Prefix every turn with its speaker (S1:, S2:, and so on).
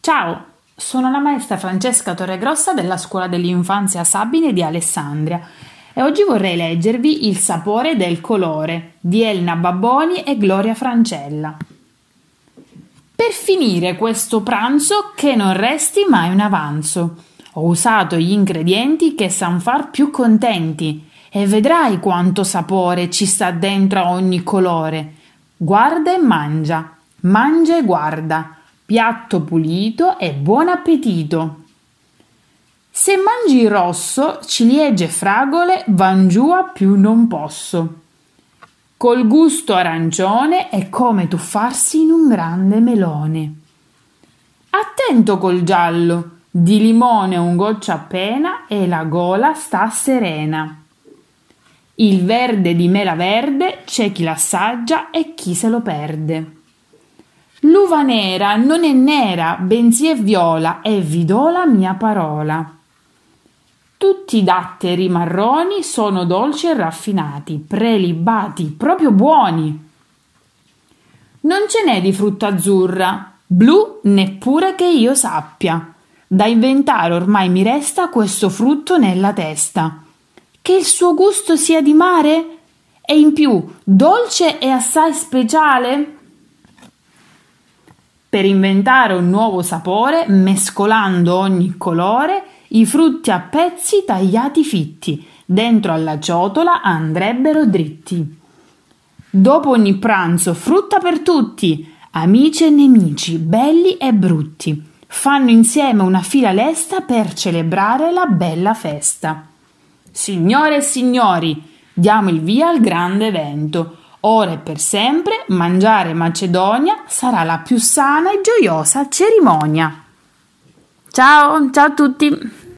S1: Ciao, sono la maestra Francesca Torregrossa della Scuola dell'Infanzia Sabine di Alessandria e oggi vorrei leggervi Il sapore del colore di Elena Babboni e Gloria Francella. Per finire questo pranzo che non resti mai un avanzo. Ho usato gli ingredienti che san far più contenti e vedrai quanto sapore ci sta dentro a ogni colore. Guarda e mangia, mangia e guarda. Piatto pulito e buon appetito. Se mangi il rosso, ciliegie e fragole van giù a più non posso. Col gusto arancione è come tuffarsi in un grande melone. Attento col giallo, di limone un goccio appena e la gola sta serena. Il verde di mela verde c'è chi l'assaggia e chi se lo perde. L'uva nera non è nera, bensì è viola, e vi do la mia parola. Tutti i datteri marroni sono dolci e raffinati, prelibati, proprio buoni. Non ce n'è di frutta azzurra, blu neppure che io sappia. Da inventare ormai mi resta questo frutto nella testa. Che il suo gusto sia di mare? E in più dolce e assai speciale? Per inventare un nuovo sapore, mescolando ogni colore, i frutti a pezzi tagliati fitti, dentro alla ciotola andrebbero dritti. Dopo ogni pranzo, frutta per tutti, amici e nemici, belli e brutti, fanno insieme una fila lesta per celebrare la bella festa. Signore e signori, diamo il via al grande evento. Ora e per sempre mangiare Macedonia sarà la più sana e gioiosa cerimonia. Ciao a tutti!